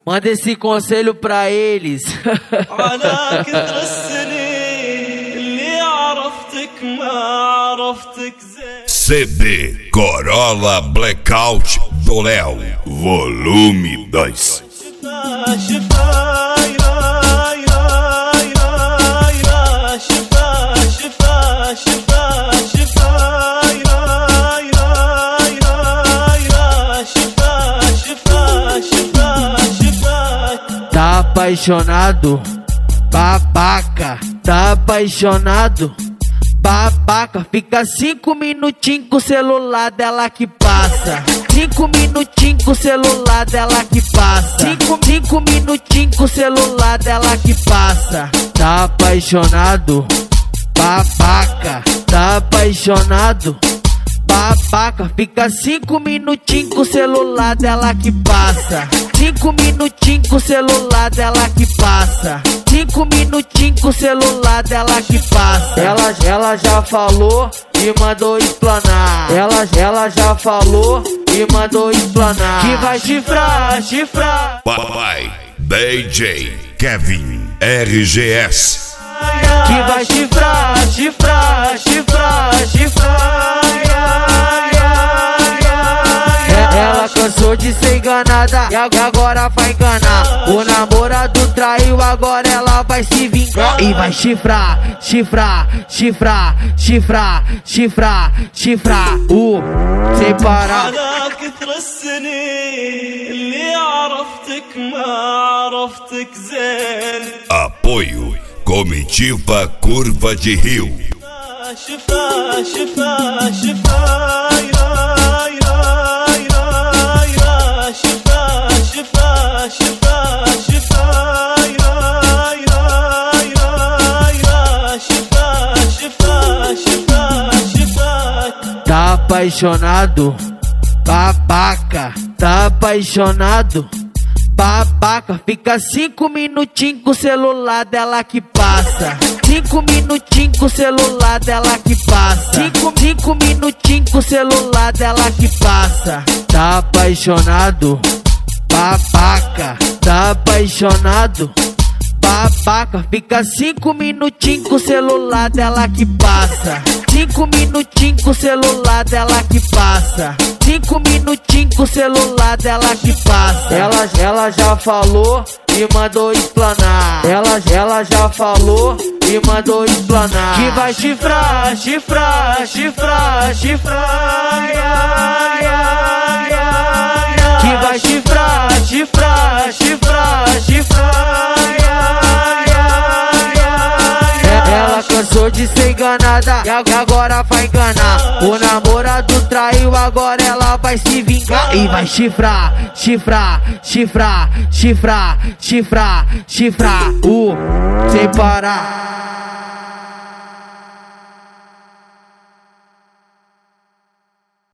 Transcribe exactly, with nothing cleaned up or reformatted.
Manda esse conselho pra eles. على كثر السنين اللي عرفتك ما عرفتك زين. C D Corolla Blackout do Léo, volume dois. Tá apaixonado, babaca. Tá apaixonado, babaca. Fica cinco minutinhos com o celular dela que passa. Cinco minutinhos com o celular dela que passa. Cinco, cinco minutinhos com o celular dela que passa. Tá apaixonado, babaca. Tá apaixonado, babaca. Fica cinco minutinhos com o celular dela que passa. Cinco minutinhos com o celular dela que passa. Cinco minutinhos com o celular dela que passa. Ela, ela já falou e mandou explanar. Ela, ela já falou e mandou explanar. Que vai chifrar, chifrar. Papai D J Kevin R G S. Que vai chifrar, chifrar, chifrar, chifrar. Ela cansou de ser enganada e agora vai enganar. O namorado traiu, agora ela vai se vingar. E vai chifrar, chifrar, chifrar, chifrar, chifrar, chifrar. Uh, sem parar. على كثر السنين اللي عرفتك ما عرفتك زين. Apoio Comitiva Curva de Rio. شفا شفا شفا Tá apaixonado, babaca. Tá apaixonado, babaca. Fica cinco minutinhos com o celular dela que passa. Cinco minutinhos com o celular dela que passa. Cinco, cinco minutinhos com o celular dela que passa. Tá apaixonado, babaca. Tá apaixonado, babaca. Fica cinco minutinhos com o celular dela que passa. Cinco minutinhos com o celular dela que passa. Cinco minutinhos com o celular dela que passa. Ela, ela já falou e mandou explanar. Ela, ela já falou e mandou explanar. Que vai chifrar, chifrar, chifrar, chifrar. Que vai chifrar, chifrar, chifrar, chifrar. Ela cansou de ser enganada e agora vai enganar. O namorado traiu, agora ela vai se vingar. E vai chifrar, chifrar, chifrar, chifrar, chifrar, chifrar. Uh, sem parar.